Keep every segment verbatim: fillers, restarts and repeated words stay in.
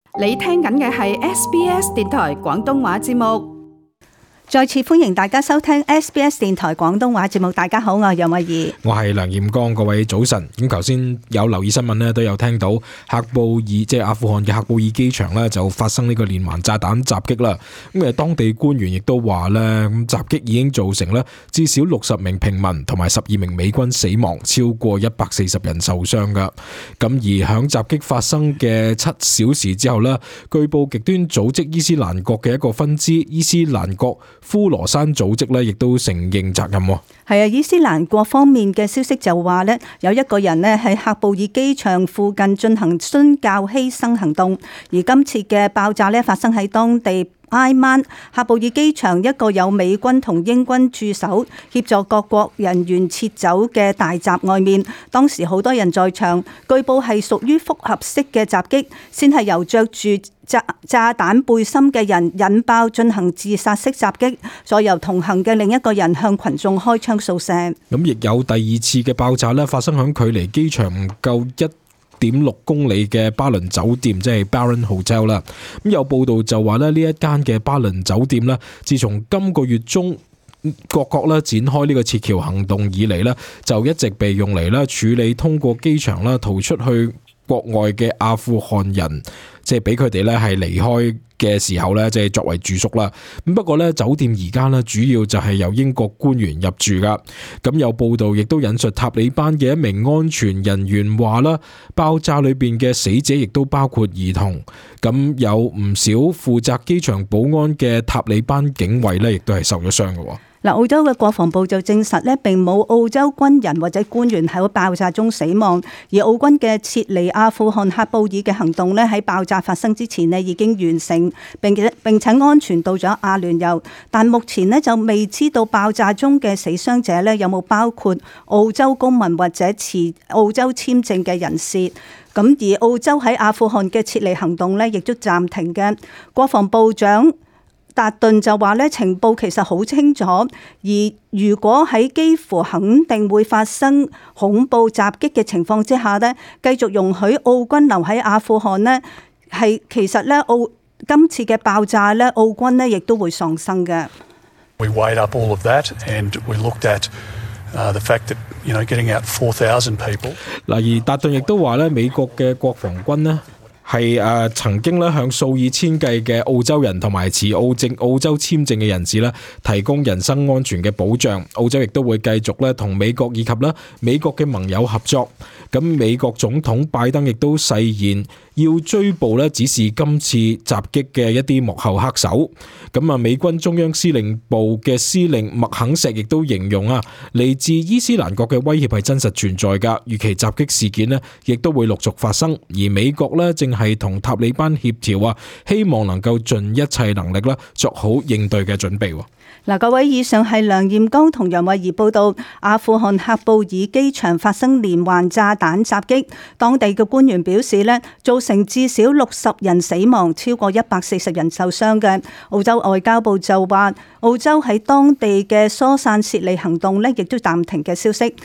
你聽緊嘅係 S B S 電台廣東話節目。 再次歡迎大家收聽 S B S 電台廣東話節目。大家好，我係楊慧儀， 我係梁彥剛。各位早晨。咁頭先有留意新聞呢，都有聽到喀布爾即係阿富汗嘅喀布爾機場呢，就發生呢個連環炸彈襲擊啦。咁誒，當地官員亦都話呢，咁襲擊已經造成呢至少六十名平民同埋十二名美軍死亡，超過一百四十人受傷噶。咁而響襲擊發生嘅七小時之後呢，據報極端組織伊斯蘭國嘅一個分支伊斯蘭國呼羅珊組織咧，亦都承認責任。 係啊，伊斯蘭國方面嘅消息就話咧，有一個人咧喺喀布爾機場附近進行殉教犧牲行動，而今次嘅爆炸咧發生喺當地挨曼喀布爾機場一個有美軍同英軍駐守協助各國人員撤走嘅大閘外面。當時好多人在場，據報係屬於複合式嘅襲擊，先係由着住炸炸彈背心嘅人引爆進行自殺式襲擊，再由同行嘅另一個人向群眾開槍掃射。 咁亦有第二次嘅爆炸咧，發生響距離機場唔夠一點六公里嘅巴倫酒店，即係 Baron Hotel 啦。咁有報道就話咧，呢一間嘅巴倫酒店咧，自從今個月中各國咧展開呢個撤僑行動以嚟咧，就一直被用嚟咧處理通過機場啦逃出去國外嘅阿富汗人，即係俾佢哋咧係離開嘅時候咧，即係作為住宿啦。咁不過咧，酒店而家咧主要就係由英國官員入住噶。咁有報道亦都引述塔利班嘅一名安全人員話啦，爆炸裏邊嘅死者亦都包括兒童。咁有唔少負責機場保安嘅塔利班警衛咧，亦都係受咗傷嘅。 嗱，澳洲嘅國防部就證實咧，並冇澳洲軍人或者官員喺爆炸中死亡，而澳軍嘅撤離阿富汗喀布爾嘅行動咧，喺爆炸發生之前咧已經完成，並且並且安全到咗阿聯酋。但目前咧就未知道爆炸中嘅死傷者咧有冇包括澳洲公民或者持澳洲簽證嘅人士。咁而澳洲喺阿富汗嘅撤離行動咧，亦都暫停嘅。國防部長達頓就話咧，情報其實好清楚，而如果喺幾乎肯定會發生恐怖襲擊嘅情況之下咧，繼續容許澳軍留喺阿富汗咧，係其實咧澳今次嘅爆炸咧，澳軍咧亦都會喪生嘅。 We weighed up all of that and we looked at uh, the fact that you know getting out four thousand people。 嗱，而達頓亦都話咧，美國嘅國防軍咧，係誒曾經咧向數以千計嘅澳洲人同埋持澳證澳洲簽證嘅人士咧提供人身安全嘅保障。澳洲亦都會繼續咧同美國以及咧美國嘅盟友合作。咁美國總統拜登亦都誓言要追捕咧指示今次襲擊嘅一啲幕後黑手。咁啊，美軍中央司令部嘅司令麥肯錫亦都形容啊，嚟自伊斯蘭國嘅威脅係真實存在㗎。預期襲擊事件咧亦都會陸續發生，而美國咧正係同塔利班協調啊，希望能夠盡一切能力啦，作好應對嘅準備。 嗱，各位，以上係梁彥剛同楊慧儀報道，阿富汗喀布爾機場發生連環炸彈襲擊，當地嘅官員表示咧，造成至少六十人死亡，超過一百四十人受傷嘅。澳洲外交部就話，澳洲喺當地嘅疏散撤離行動咧，亦都暫停嘅消息。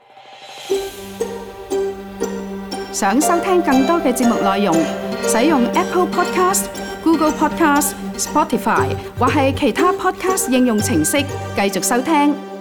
想收聽更多嘅節目內容，使用 Apple Podcast、Google Podcast、Spotify 或係其他 Podcast 應用程式繼續收聽。